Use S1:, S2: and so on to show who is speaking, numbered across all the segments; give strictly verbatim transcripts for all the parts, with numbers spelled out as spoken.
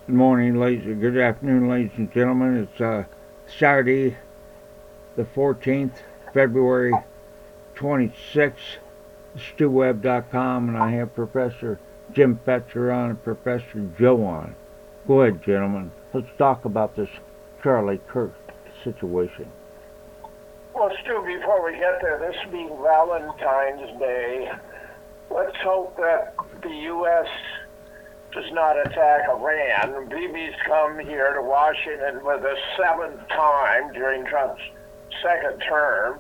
S1: Good morning, ladies. Good afternoon, ladies and gentlemen. It's uh, Saturday, the fourteenth, February twenty-sixth. Stu Webb dot com, and I have Professor Jim Fetzer on and Professor Joe on. Go ahead, gentlemen. Let's talk about this Charlie Kirk situation.
S2: Well, Stu, before we get there, this being Valentine's Day, let's hope that the U S does not attack Iran. Bibi's come here to Washington for the seventh time during Trump's second term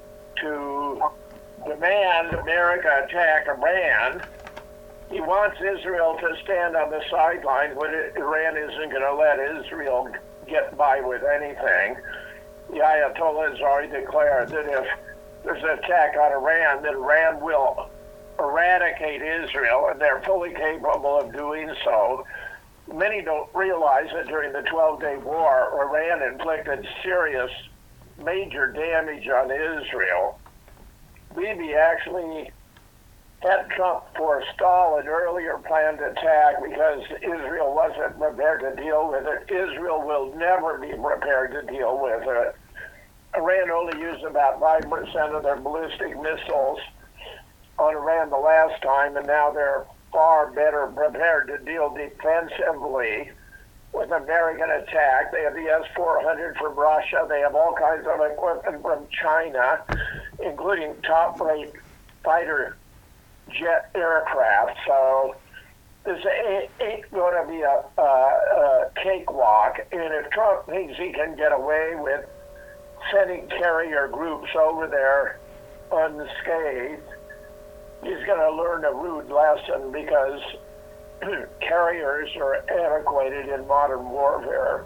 S2: to demand America attack Iran. He wants Israel to stand on the sidelines, but Iran isn't going to let Israel get by with anything. The Ayatollah has already declared that if there's an attack on Iran, then Iran will eradicate Israel, and they're fully capable of doing so. Many don't realize that during the twelve-day war, Iran inflicted serious, major damage on Israel. Bibi actually had Trump forestall an earlier planned attack because Israel wasn't prepared to deal with it. Israel will never be prepared to deal with it. Iran only used about five percent of their ballistic missiles on Iran the last time, and now they're far better prepared to deal defensively with an American attack. They have the S four hundred from Russia. They have all kinds of equipment from China, including top-rate fighter jet aircraft. So this ain't, ain't going to be a, a, a cakewalk. And if Trump thinks he can get away with sending carrier groups over there unscathed, he's going to learn a rude lesson, because carriers are antiquated in modern warfare,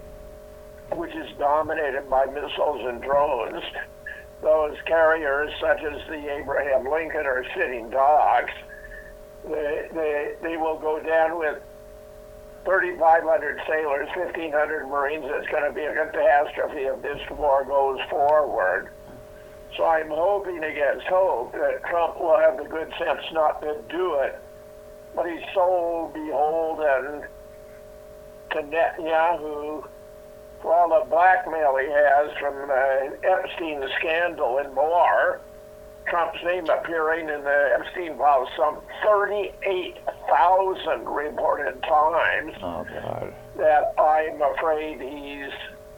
S2: which is dominated by missiles and drones. Those carriers, such as the Abraham Lincoln, are sitting ducks. They, they, they will go down with thirty-five hundred sailors, fifteen hundred Marines. It's going to be a catastrophe if this war goes forward. So I'm hoping against hope that Trump will have the good sense not to do it. But he's so beholden to Netanyahu for all the blackmail he has from the Epstein scandal and more. Trump's name appearing in the Epstein files some thirty-eight thousand reported times.
S1: Oh, God.
S2: That I'm afraid he's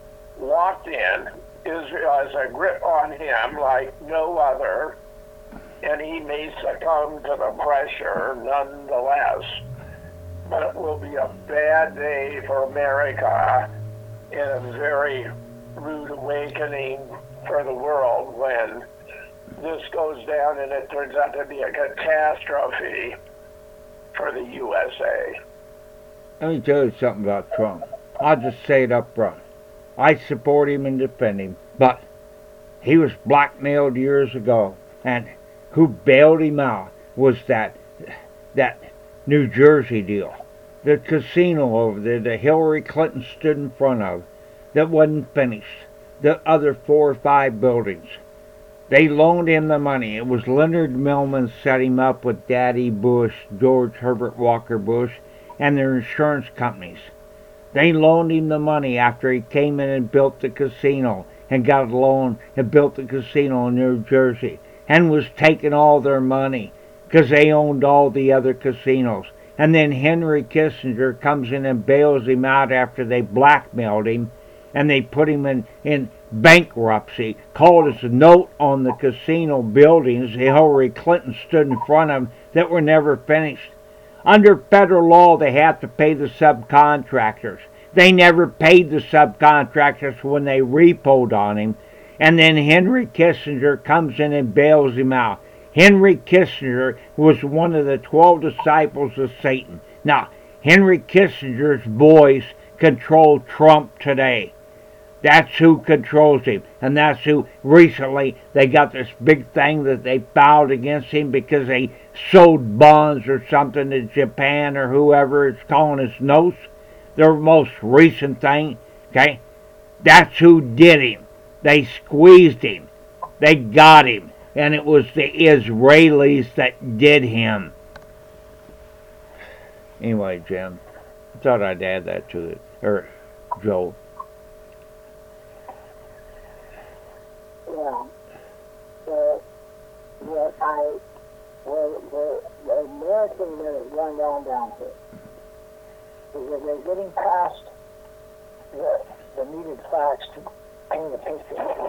S2: locked in. Israel has a grip on him like no other, and he may succumb to the pressure nonetheless. But it will be a bad day for America and a very rude awakening for the world when this goes down and it turns out to be a catastrophe for the U S A.
S1: Let me tell you something about Trump. I'll just say it up front. I support him and defend him, but he was blackmailed years ago, and who bailed him out was that that New Jersey deal. The casino over there that Hillary Clinton stood in front of that wasn't finished. The other four or five buildings. They loaned him the money. It was Leonard Millman set him up with Daddy Bush, George Herbert Walker Bush, and their insurance companies. They loaned him the money after he came in and built the casino and got a loan and built the casino in New Jersey and was taking all their money because they owned all the other casinos. And then Henry Kissinger comes in and bails him out after they blackmailed him and they put him in, in bankruptcy, called us a note on the casino buildings Hillary Clinton stood in front of that were never finished. Under federal law, they have to pay the subcontractors. They never paid the subcontractors when they repoed on him. And then Henry Kissinger comes in and bails him out. Henry Kissinger was one of the twelve disciples of Satan. Now, Henry Kissinger's boys control Trump today. That's who controls him. And that's who recently they got this big thing that they filed against him because they sold bonds or something to Japan or whoever it's calling his notes. Their most recent thing, okay? That's who did him. They squeezed him. They got him. And it was the Israelis that did him. Anyway, Jim, Thought I'd add that to it, or Joe.
S3: Yeah. The, what I, where, where the narrative that is going down down to is that they're getting past the, the needed facts to paint a picture of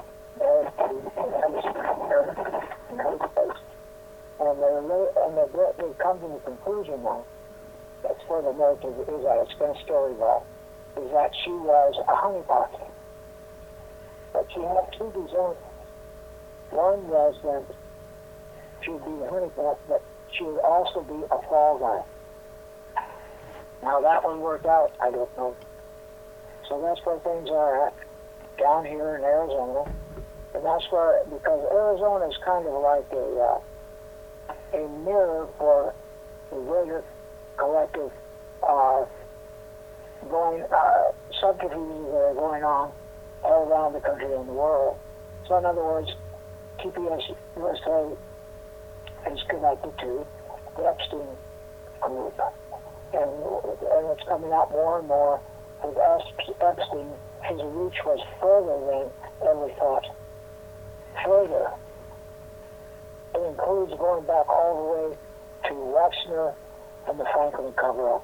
S3: the and they're, and they're, they come to the conclusion now, that's where the narrative is at, it's been a story about, is that she was a honeypot. But she had two designs. One was that she would be a honeypot, but she would also be a fall guy. Now that one worked out, I don't know. So that's where things are at, down here in Arizona. And that's where, because Arizona is kind of like a, uh, a mirror for the greater collective uh, going uh, subterfuges that are going on all around the country and the world. So in other words, T P S U S A is connected to the Epstein group. And, and it's coming out more and more with Epstein. His reach was further than ever thought. Further. It includes going back all the way to Wexner and the Franklin cover-up.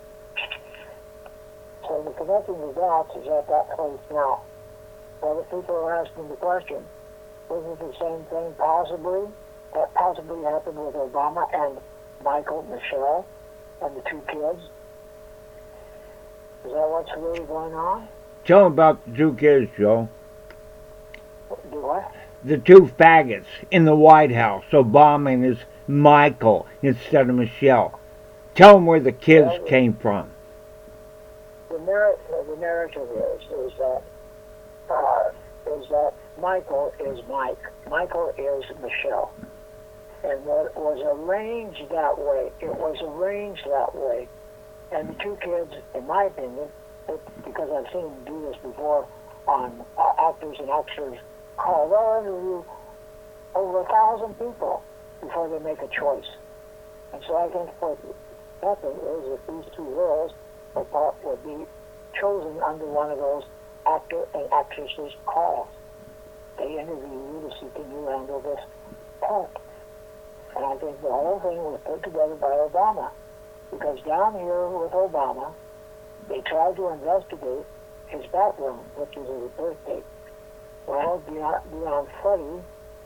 S3: So the connecting the dots is at that place now. Well, the people are asking the question, is it the same thing possibly that possibly happened with Obama and Michael, Michelle, and the two kids? Is that what's really going on?
S1: Tell them about the two kids, Joe.
S3: Do what?
S1: The two faggots in the White House, Obama and his Michael instead of Michelle. Tell them where the kids well, came from.
S3: The, narr- the narrative is, is that uh, is that Michael is Mike. Michael is Michelle. And what was arranged that way, it was arranged that way. And the two kids, in my opinion, it, because I've seen them do this before on uh, actors and actors call, they'll interview over a thousand people before they make a choice. And so I think what happened is that these two girls would be chosen under one of those actor and actresses calls. They interview you to see can you handle this part. And I think the whole thing was put together by Obama. Because down here with Obama, they tried to investigate his background, which is his birth date. Well, Dion, Dion Freddy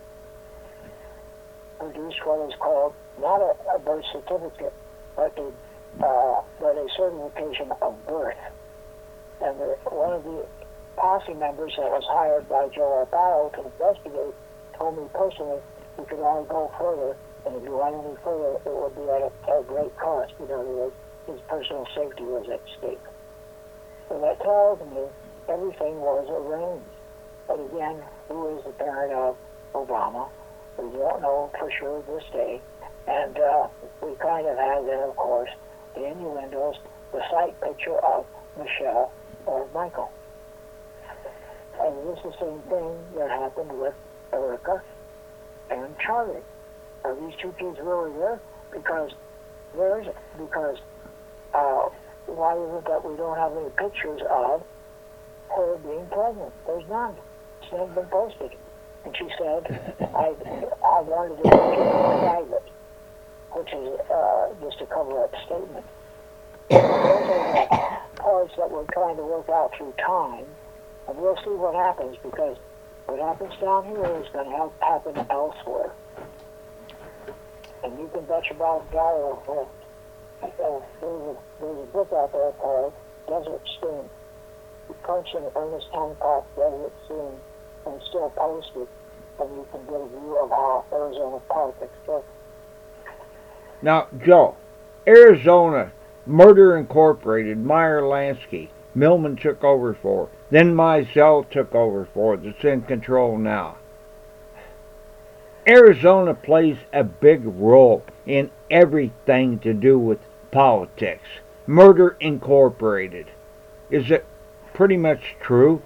S3: produced what is called not a, a birth certificate, but a, uh, but a certification of birth. And the, one of the posse members that was hired by Joe Arpaio to investigate told me personally we could only go further, and if you went any further, it would be at a, at a great cost. You know, his personal safety was at stake. So that tells me everything was arranged. But again, who is the parent of Obama? We don't know for sure this day. And uh, we kind of have then, of course, the innuendos, the sight picture of Michelle or Michael. And this is the same thing that happened with Erica and Charlie. Are these two kids really there? Because there's because uh, why is it that we don't have any pictures of her being pregnant? There's none. It's never been posted. And she said, I I wanted to keep it private, which is uh, just a cover-up statement. Those are the parts that we're trying to work out through time, and we'll see what happens, because what happens down here is going to happen elsewhere. And you can bet your bottom dollar that uh, there's, a, there's a book out there called Desert Storm. You punch in Ernest Hancock Desert Storm, and it's still posted, and you can get a view of how Arizona politics works.
S1: Now, Joe, Arizona, Murder Incorporated, Meyer Lansky, Millman took over for, then Mizell took over for, that's in control now. Arizona plays a big role in everything to do with politics. Murder Incorporated. Is it pretty much true?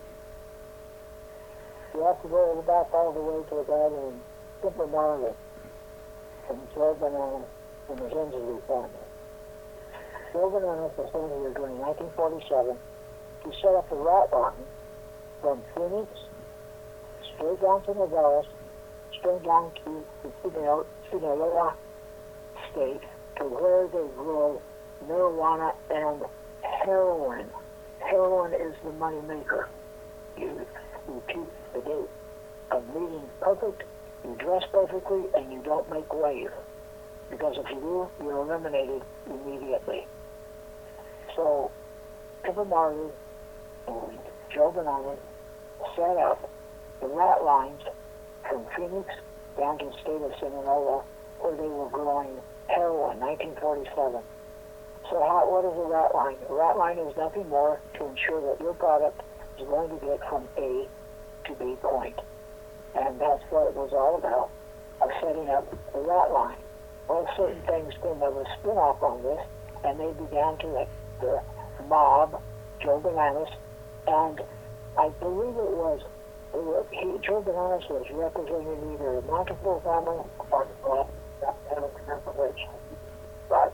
S3: You have to go back all the way to a guy named Skipper Marley from Jordan and the Zinsley family. Joe Bananas was sent here during nineteen forty-seven to set up a rat line from Phoenix straight down to Nogales, straight down to the Sinaloa, Sinaloa state, to where they grow marijuana and heroin. Heroin is the money maker. You, you keep the date of meeting perfect, you dress perfectly, and you don't make wave. Because if you do, you're eliminated immediately. So, Pippa Marley and Joe Bananas set up the rat lines from Phoenix down to the state of Sinaloa, where they were growing heroin, nineteen forty-seven. So how, what is a rat line? A rat line is nothing more to ensure that your product is going to get from A to B point. And that's what it was all about, of setting up the rat line. Well, certain things came of a spin-off on this, and they began to let the mob, Joe Bananas, and I believe it was, it was he, Joe Bananas was representing either the Montefiore family or the Black, I don't remember which. But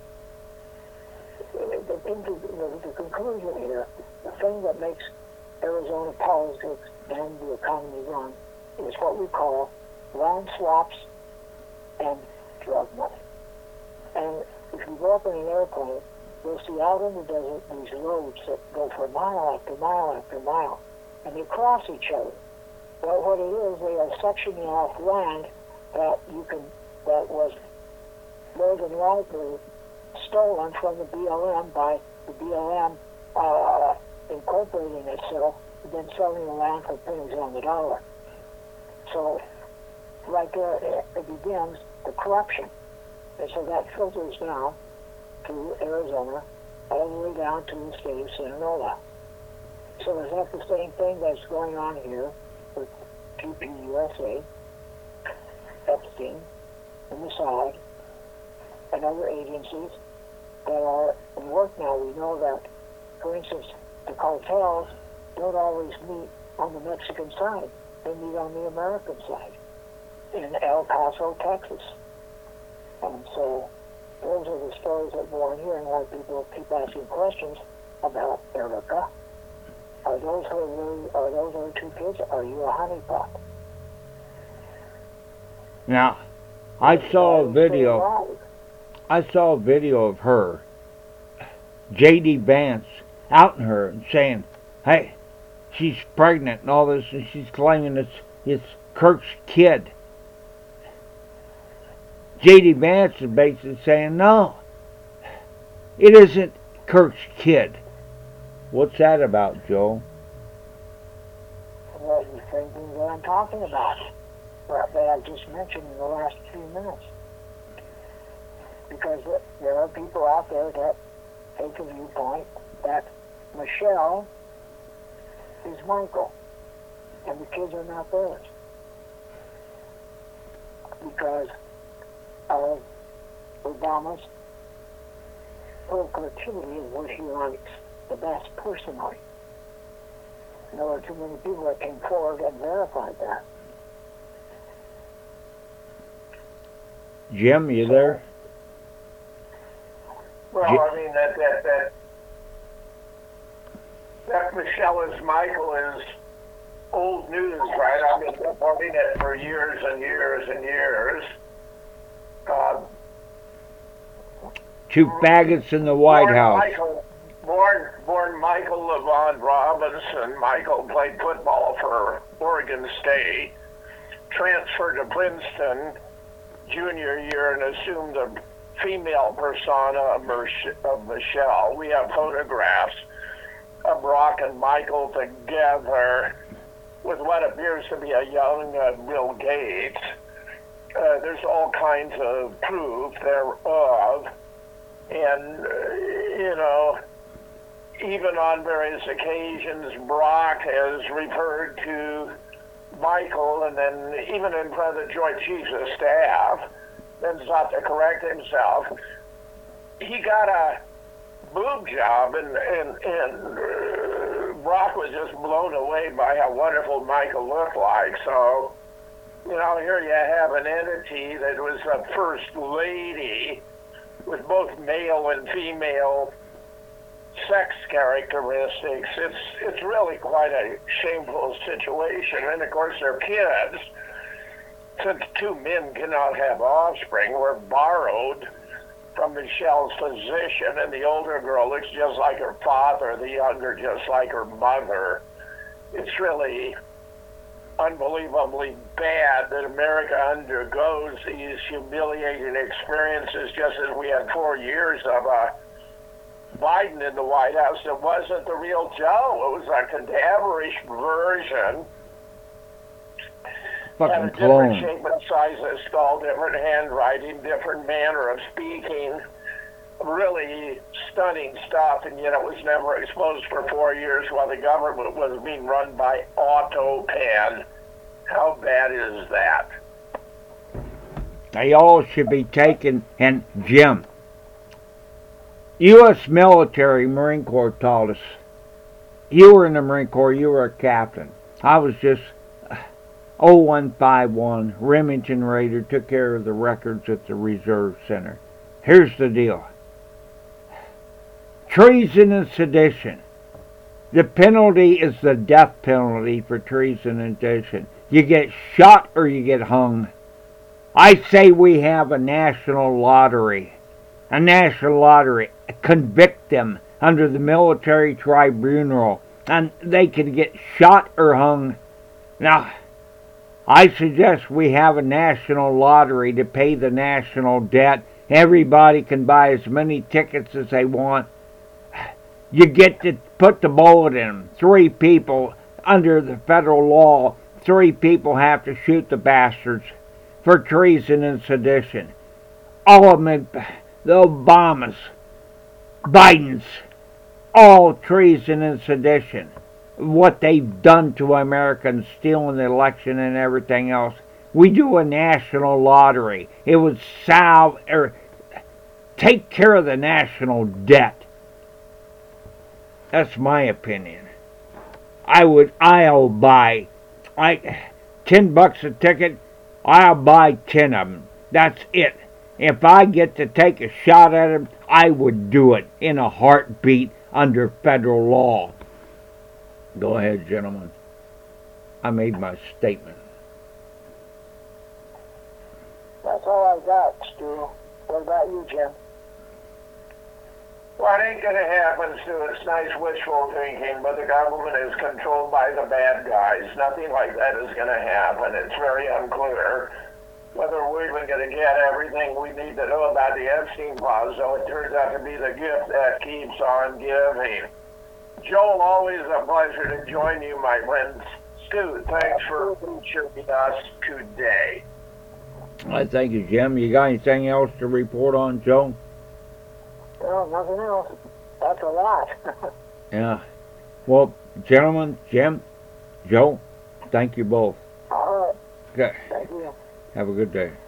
S3: the, the, the, the conclusion here, the thing that makes Arizona politics and the economy run is what we call land swaps and drug money. And if you go up in an airplane, you'll see out in the desert these roads that go for mile after mile after mile, and they cross each other. Well, what it is, they are sectioning off land that you can, that was more than likely stolen from the B L M by the B L M uh, incorporating itself, and then selling the land for pennies on the dollar. So, right there, it, it begins the corruption. And so that filters down to Arizona, all the way down to the state of Sinaloa. So is that the same thing that's going on here with T P U S A, Epstein, and Mossad, and other agencies that are in work now? We know that, for instance, the cartels don't always meet on the Mexican side. They meet on the American side in El Paso, Texas. And so those are the stories that go on here, and why people keep asking questions about Erica. Are those her really, are those her two kids? Are you a honeypot?
S1: Now, I saw a video. I saw a video of her, J D Vance, outing her and saying, "Hey, she's pregnant and all this," and she's claiming it's it's Kirk's kid. J D Vance is basically saying, "No, it isn't Kirk's kid." What's that about, Joe?
S3: Well, the same thing that I'm talking about, that I just mentioned in the last few minutes. Because there are people out there that take a viewpoint that Michelle is Michael, and the kids are not theirs. Because of Obama's proclivity of what he likes the best personally. And there were too many people that came forward and verified that.
S1: Jim, you there?
S2: Well, I mean, that, that, that, that Michelle is Michael is old news, right? I've been reporting it for years and years and years. Uh,
S1: Two faggots in the White
S2: born
S1: House.
S2: Michael, born, born Michael Levon Robinson. Michael played football for Oregon State, transferred to Princeton junior year and assumed the female persona of, Mich- of Michelle. We have photographs of Brock and Michael together with what appears to be a young uh, Bill Gates. Uh, there's all kinds of proof thereof. And, uh, you know, even on various occasions, Brock has referred to Michael, and then even in front of the Joint Chiefs of Staff, then sought to correct himself. He got a boob job, and, and, and uh, Brock was just blown away by how wonderful Michael looked like. So, you know, here you have an entity that was a first lady with both male and female sex characteristics. It's it's really quite a shameful situation. And of course, their kids, since two men cannot have offspring, were borrowed from Michelle's physician, and the older girl looks just like her father, the younger just like her mother. It's really unbelievably bad that America undergoes these humiliating experiences, just as we had four years of uh, Biden in the White House. It wasn't the real Joe. It was a cadaverish version.
S1: Fucking
S2: Had a
S1: clone.
S2: different shape and size of skull, different handwriting, different manner of speaking. Really stunning stuff, and yet it was never exposed for four years while the government was being run by AutoPAN. How bad is that?
S1: They all should be taken. And Jim, U S military, Marine Corps taught us. You were in the Marine Corps, you were a captain. I was just oh one five one, Remington Raider, took care of the records at the Reserve Center. Here's the deal. Treason and sedition. The penalty is the death penalty for treason and sedition. You get shot or you get hung. I say we have a national lottery. A national lottery. Convict them under the military tribunal, and they can get shot or hung. Now, I suggest we have a national lottery to pay the national debt. Everybody can buy as many tickets as they want. You get to put the bullet in them. Three people, under the federal law, three people have to shoot the bastards for treason and sedition. All of them, the Obamas, Bidens, all treason and sedition. What they've done to Americans, stealing the election and everything else. We do a national lottery. It would solve or take care of the national debt. That's my opinion. I would, I'll buy, I, ten bucks a ticket, I'll buy ten of them. That's it. If I get to take a shot at them, I would do it in a heartbeat under federal law. Go ahead, gentlemen. I made my statement.
S3: That's all I got, Stu. What about you, Jim?
S2: Well, it ain't going to happen, Stu. It's nice wishful thinking, but the government is controlled by the bad guys. Nothing like that is going to happen. It's very unclear whether we're even going to get everything we need to know about the Epstein files, so it turns out to be the gift that keeps on giving. Joel, always a pleasure to join you, my friend. Stu, thanks for featuring us today.
S1: I thank you, Jim. You got anything else to report on, Joe?
S3: Well, nothing else. That's a lot.
S1: Yeah. Well, gentlemen, Jim, Joe, thank you both.
S3: All right.
S1: Okay.
S3: Thank you.
S1: Have a good day.